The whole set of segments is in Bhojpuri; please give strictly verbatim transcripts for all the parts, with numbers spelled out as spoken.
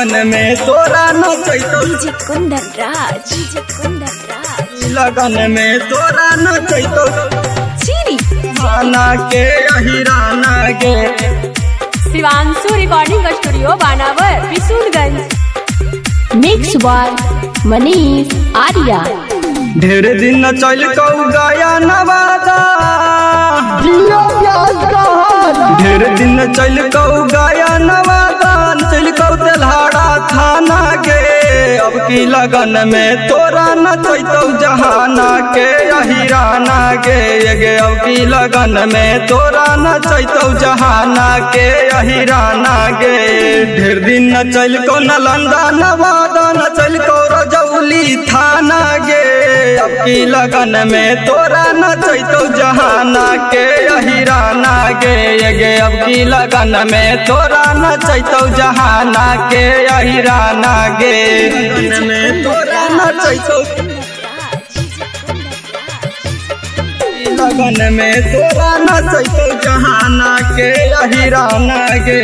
लगन में तोरा नचैतो डीजे कुंदन राज डीजे कुंदन राज लगन में तोरा नचैतो चीरी खाना के अहिराना गे। Shivanshu recording studio Banawar Bishunganj. Mix by Manish Arya. ढेर दिन चल कौ गया नवादा ढेर दिन चल कौ गया नवादा चल कौ तेल्हाड़ा थाना गे। अब की लगन में तोरा नचैतौ जहाना के अहिराना गे गे। अब की लगन में तोरा नचैतौ जहाना के अहिराना गे। ढेर दिन न चल को नालंदा नवादा न चल को रजौली थाना गे। अब की लगन में तोरा नचैतौ जहाना के अहिराना गे गे। अब की लगन में तोरा नचैतौ जहाना के अहिराना गे। लगन में तोरा नचैतौ लगन में तोरा नचैतौ जहाना के अहिराना गे।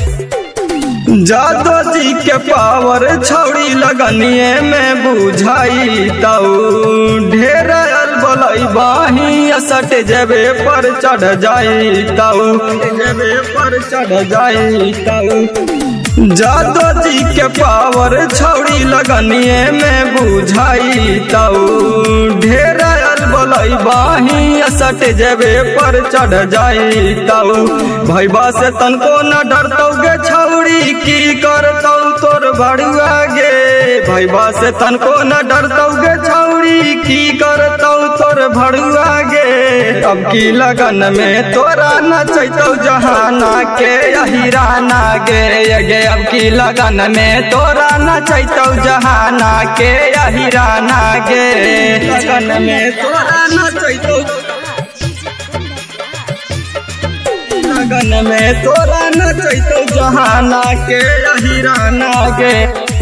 जादो जी के पावर छौड़ी लगनिए में बुझाई तऊ ढेर बोलई बाही सट जेबे पर चढ़ जाई तऊ जेबे पर चढ़ जाई तऊ। जादो जी के पावर छौड़ी लगनिए में बुझाई तऊ ढेर बोलई बाही सट जेबे पर चढ़ जाई तऊ। भैबा से तनको न डरतौ गे छौड़ी की करतौ तोर बड़ुआ गे। भैबा से तनको न डरतौ गे छौड़ी की करतौ तोर भड़ुआ गे। अब की लगन में तोरा नचैतौ जहाना के अहिराना गे गे। अब की लगन में तोरा नचैतौ जहाना के अहिराना गे। लगन में तोरा नचैतौ लगन में तोरा नचैतौ जहाना के अहिराना गे।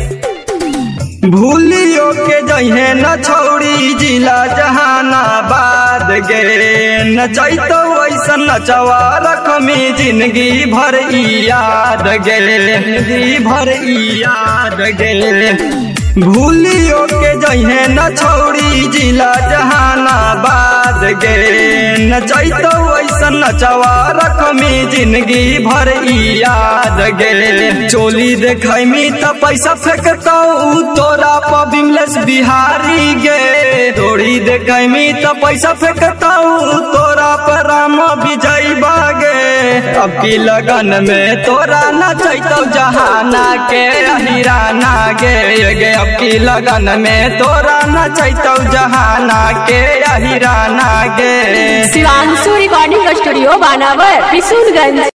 भूलियो के जहे न छौड़ी जिला जहानाबाद गे। नचैतौ ऐसन नचवा रखमी जिंदगी भर याद गे जिंदगी भर याद गे। भूलियो के जहे न छौड़ी जिला जहानाबाद गे। नचैतौ ऐसन नचवा रखमी जिंदगी भर याद गे। चोली देखैमी त पैसा फेंकतौ तोरा पर बिमलेश बिहारी गे। डोरी देखैमी त पैसा फेंकतौ तोरा पर राम विजय बागे। अब की लगन में तोरा नचैतौ जहाना के अहिराना गे गे। अब की लगन में तोरा नचैतौ जहाना के अहिराना गे। Shivanshu recording studio Banawar Bishunganj.